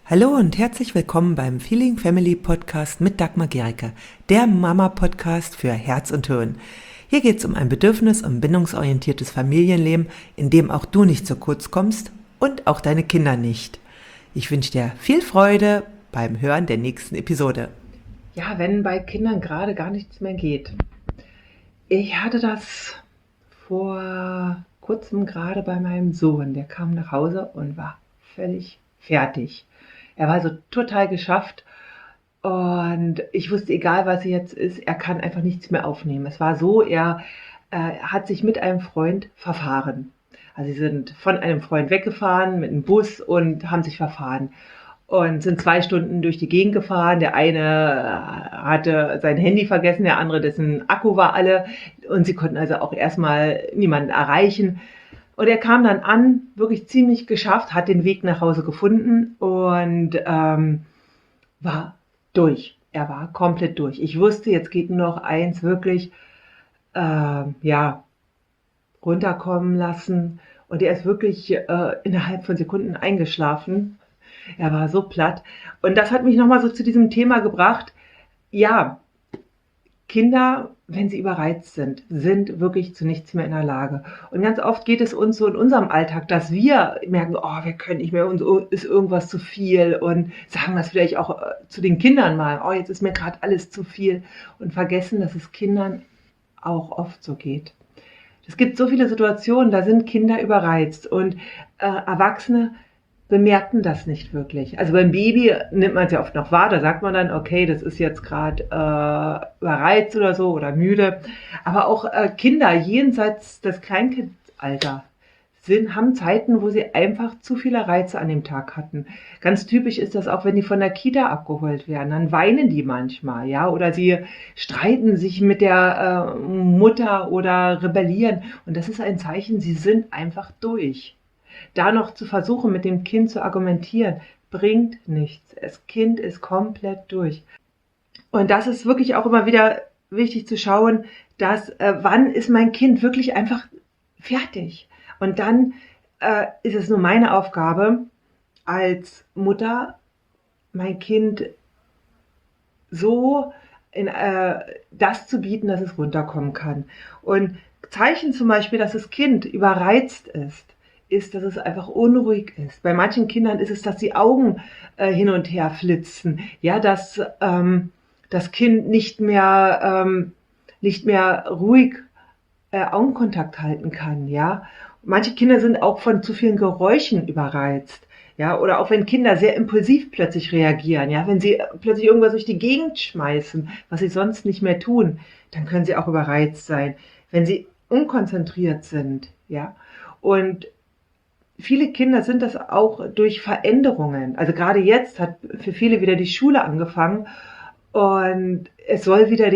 Hallo und herzlich willkommen beim Feeling Family Podcast mit Dagmar Gericke, der Mama-Podcast für Herz und Hirn. Hier geht es um ein bedürfnis- und bindungsorientiertes Familienleben, in dem auch du nicht zu kurz kommst und auch deine Kinder nicht. Ich wünsche dir viel Freude beim Hören der nächsten Episode. Ja, wenn bei Kindern gerade gar nichts mehr geht. Ich hatte das vor kurzem gerade bei meinem Sohn. Der kam nach Hause und war völlig fertig. Er war so total geschafft und ich wusste, egal was jetzt ist, er kann einfach nichts mehr aufnehmen. Es war so, er hat sich mit einem Freund verfahren. Also sie sind von einem Freund weggefahren mit einem Bus und haben sich verfahren. Und sind 2 Stunden durch die Gegend gefahren. Der eine hatte sein Handy vergessen, der andere, dessen Akku war alle. Und sie konnten also auch erstmal niemanden erreichen. Und er kam dann an, wirklich ziemlich geschafft, hat den Weg nach Hause gefunden und war durch. Er war komplett durch. Ich wusste, jetzt geht nur noch eins, wirklich runterkommen lassen. Und er ist wirklich innerhalb von Sekunden eingeschlafen. Er war so platt. Und das hat mich nochmal so zu diesem Thema gebracht. Ja, Kinder, wenn sie überreizt sind wirklich zu nichts mehr in der Lage. Und ganz oft geht es uns so in unserem Alltag, dass wir merken, oh, wir können nicht mehr, uns ist irgendwas zu viel und sagen das vielleicht auch zu den Kindern mal, oh, jetzt ist mir gerade alles zu viel und vergessen, dass es Kindern auch oft so geht. Es gibt so viele Situationen, da sind Kinder überreizt und Erwachsene bemerken das nicht wirklich. Also beim Baby nimmt man es ja oft noch wahr, da sagt man dann, okay, das ist jetzt gerade überreizt oder so oder müde. Aber auch Kinder jenseits des Kleinkindalters haben Zeiten, wo sie einfach zu viele Reize an dem Tag hatten. Ganz typisch ist das auch, wenn die von der Kita abgeholt werden, dann weinen die manchmal, ja, oder sie streiten sich mit der Mutter oder rebellieren. Und das ist ein Zeichen, sie sind einfach durch. Da noch zu versuchen, mit dem Kind zu argumentieren, bringt nichts. Das Kind ist komplett durch. Und das ist wirklich auch immer wieder wichtig zu schauen, dass wann ist mein Kind wirklich einfach fertig? Und dann ist es nur meine Aufgabe als Mutter, mein Kind so in das zu bieten, dass es runterkommen kann. Und Zeichen zum Beispiel, dass das Kind überreizt ist, dass es einfach unruhig ist. Bei manchen Kindern ist es, dass die Augen hin und her flitzen, ja, dass das Kind nicht mehr ruhig Augenkontakt halten kann, ja. Manche Kinder sind auch von zu vielen Geräuschen überreizt, ja, oder auch wenn Kinder sehr impulsiv plötzlich reagieren, ja, wenn sie plötzlich irgendwas durch die Gegend schmeißen, was sie sonst nicht mehr tun, dann können sie auch überreizt sein, wenn sie unkonzentriert sind, ja. Und viele Kinder sind das auch durch Veränderungen. Also gerade jetzt hat für viele wieder die Schule angefangen und es soll wieder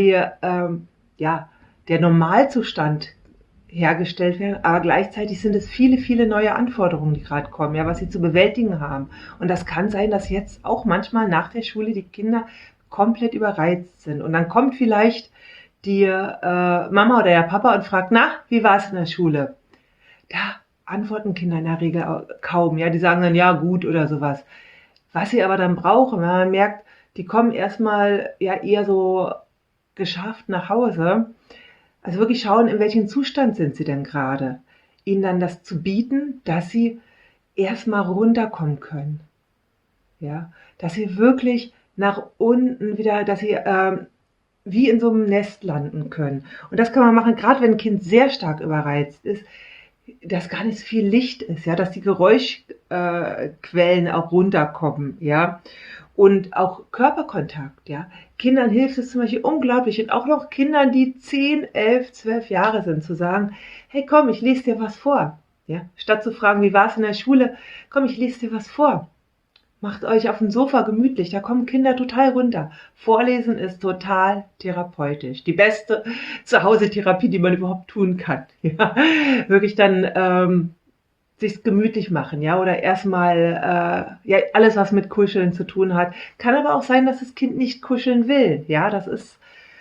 der Normalzustand hergestellt werden, aber gleichzeitig sind es viele, viele neue Anforderungen, die gerade kommen, ja, was sie zu bewältigen haben. Und das kann sein, dass jetzt auch manchmal nach der Schule die Kinder komplett überreizt sind. Und dann kommt vielleicht die Mama oder der Papa und fragt, na, wie war es in der Schule? Da antworten Kinder in der Regel kaum. Ja, die sagen dann, ja, gut oder sowas. Was sie aber dann brauchen, wenn man merkt, die kommen erstmal ja eher so geschafft nach Hause. Also wirklich schauen, in welchem Zustand sind sie denn gerade. Ihnen dann das zu bieten, dass sie erstmal runterkommen können. Ja, dass sie wirklich nach unten wieder, dass sie wie in so einem Nest landen können. Und das kann man machen, gerade wenn ein Kind sehr stark überreizt ist, dass gar nicht so viel Licht ist, ja, dass die Geräuschquellen auch runterkommen, ja, und auch Körperkontakt, ja. Kindern hilft es zum Beispiel unglaublich und auch noch Kindern, die 10, 11, 12 Jahre sind, zu sagen, hey, komm, ich lese dir was vor, ja, statt zu fragen, wie war es in der Schule, komm, ich lese dir was vor. Macht euch auf dem Sofa gemütlich, da kommen Kinder total runter. Vorlesen ist total therapeutisch. Die beste Zuhause-Therapie, die man überhaupt tun kann. Ja, wirklich dann sich gemütlich machen, ja, oder erstmal alles, was mit Kuscheln zu tun hat. Kann aber auch sein, dass das Kind nicht kuscheln will. Ja, das ist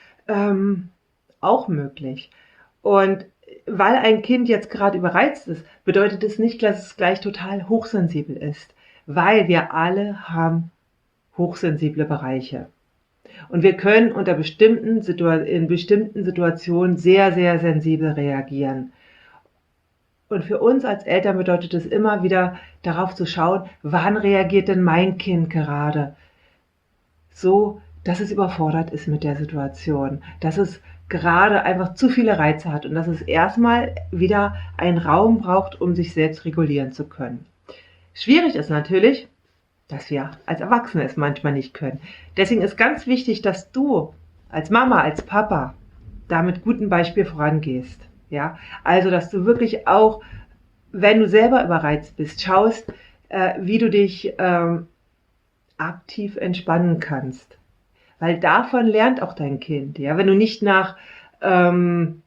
auch möglich. Und weil ein Kind jetzt gerade überreizt ist, bedeutet es nicht, dass es gleich total hochsensibel ist. weil wir alle haben hochsensible Bereiche. Und wir können in bestimmten Situationen sehr, sehr sensibel reagieren. Und für uns als Eltern bedeutet es immer wieder, darauf zu schauen, wann reagiert denn mein Kind gerade so, dass es überfordert ist mit der Situation, dass es gerade einfach zu viele Reize hat und dass es erstmal wieder einen Raum braucht, um sich selbst regulieren zu können. Schwierig ist natürlich, dass wir als Erwachsene es manchmal nicht können. Deswegen ist ganz wichtig, dass du als Mama, als Papa da mit gutem Beispiel vorangehst. Ja? Also, dass du wirklich auch, wenn du selber überreizt bist, schaust, wie du dich aktiv entspannen kannst. Weil davon lernt auch dein Kind. Ja? Wenn du nicht nach einem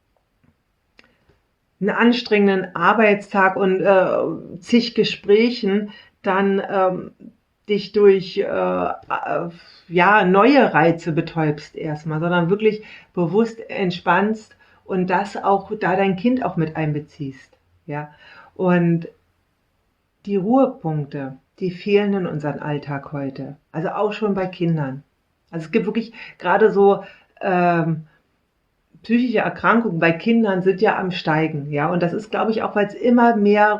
anstrengenden Arbeitstag und zig Gesprächen dann dich durch neue Reize betäubst erstmal, sondern wirklich bewusst entspannst und das auch da dein Kind auch mit einbeziehst. Ja? Und die Ruhepunkte, die fehlen in unserem Alltag heute. Also auch schon bei Kindern. Also es gibt wirklich gerade so psychische Erkrankungen bei Kindern sind ja am Steigen. Ja? Und das ist, glaube ich, auch, weil es immer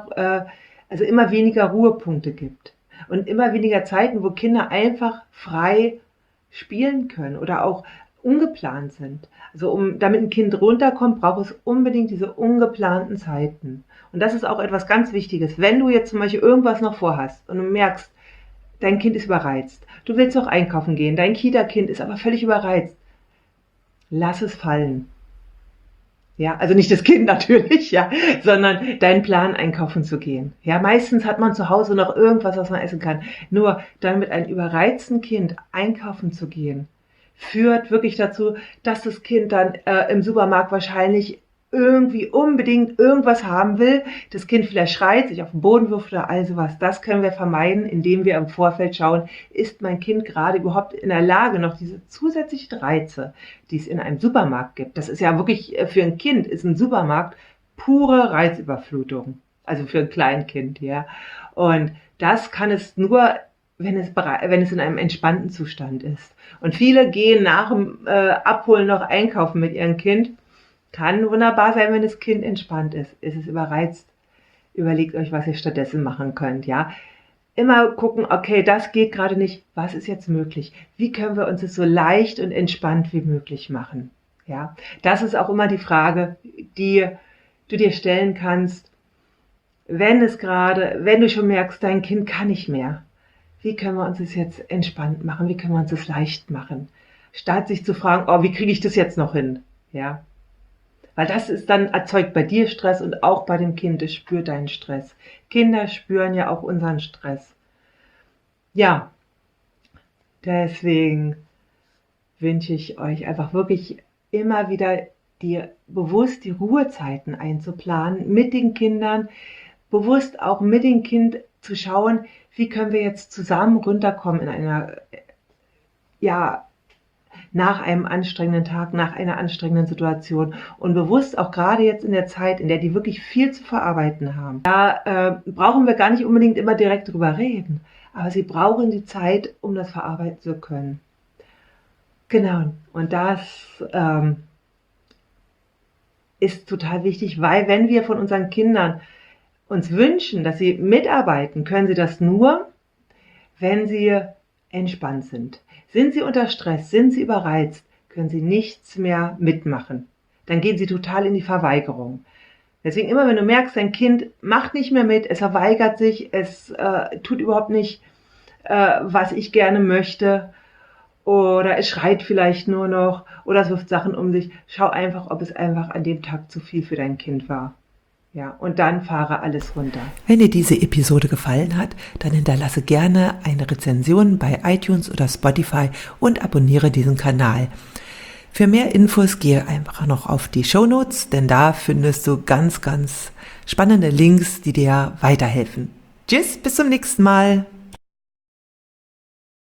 weniger Ruhepunkte gibt. Und immer weniger Zeiten, wo Kinder einfach frei spielen können oder auch ungeplant sind. Also damit ein Kind runterkommt, braucht es unbedingt diese ungeplanten Zeiten. Und das ist auch etwas ganz Wichtiges. Wenn du jetzt zum Beispiel irgendwas noch vorhast und du merkst, dein Kind ist überreizt, du willst noch einkaufen gehen, dein Kita-Kind ist aber völlig überreizt, lass es fallen. Ja, also nicht das Kind natürlich, ja, sondern deinen Plan einkaufen zu gehen. Ja, meistens hat man zu Hause noch irgendwas, was man essen kann. Nur dann mit einem überreizten Kind einkaufen zu gehen, führt wirklich dazu, dass das Kind dann im Supermarkt wahrscheinlich irgendwie unbedingt irgendwas haben will, das Kind vielleicht schreit, sich auf den Boden wirft oder all sowas. Das können wir vermeiden, indem wir im Vorfeld schauen, ist mein Kind gerade überhaupt in der Lage, noch diese zusätzlichen Reize, die es in einem Supermarkt gibt. Das ist ja wirklich, für ein Kind ist ein Supermarkt pure Reizüberflutung. Also für ein Kleinkind, ja. Und das kann es nur, wenn es in einem entspannten Zustand ist. Und viele gehen nach dem Abholen noch einkaufen mit ihrem Kind. Kann wunderbar sein, wenn das Kind entspannt ist. Ist es überreizt? Überlegt euch, was ihr stattdessen machen könnt, ja. Immer gucken, okay, das geht gerade nicht. Was ist jetzt möglich? Wie können wir uns das so leicht und entspannt wie möglich machen? Ja, das ist auch immer die Frage, die du dir stellen kannst, wenn du schon merkst, dein Kind kann nicht mehr. Wie können wir uns das jetzt entspannt machen? Wie können wir uns das leicht machen? Statt sich zu fragen, oh, wie kriege ich das jetzt noch hin? Ja. Weil das ist dann, erzeugt bei dir Stress und auch bei dem Kind, es spürt deinen Stress. Kinder spüren ja auch unseren Stress. Ja, deswegen wünsche ich euch einfach wirklich immer wieder bewusst die Ruhezeiten einzuplanen mit den Kindern, bewusst auch mit dem Kind zu schauen, wie können wir jetzt zusammen runterkommen nach einem anstrengenden Tag, nach einer anstrengenden Situation und bewusst auch gerade jetzt in der Zeit, in der die wirklich viel zu verarbeiten haben. Da brauchen wir gar nicht unbedingt immer direkt drüber reden, aber sie brauchen die Zeit, um das verarbeiten zu können. Genau, und das ist total wichtig, weil wenn wir von unseren Kindern uns wünschen, dass sie mitarbeiten, können sie das nur, wenn sie entspannt sind. Sind sie unter Stress, sind sie überreizt, können sie nichts mehr mitmachen. Dann gehen sie total in die Verweigerung. Deswegen immer, wenn du merkst, dein Kind macht nicht mehr mit, es verweigert sich, es tut überhaupt nicht, was ich gerne möchte, oder es schreit vielleicht nur noch, oder es wirft Sachen um sich, schau einfach, ob es einfach an dem Tag zu viel für dein Kind war. Ja, und dann fahre alles runter. Wenn dir diese Episode gefallen hat, dann hinterlasse gerne eine Rezension bei iTunes oder Spotify und abonniere diesen Kanal. Für mehr Infos gehe einfach noch auf die Shownotes, denn da findest du ganz, ganz spannende Links, die dir weiterhelfen. Tschüss, bis zum nächsten Mal.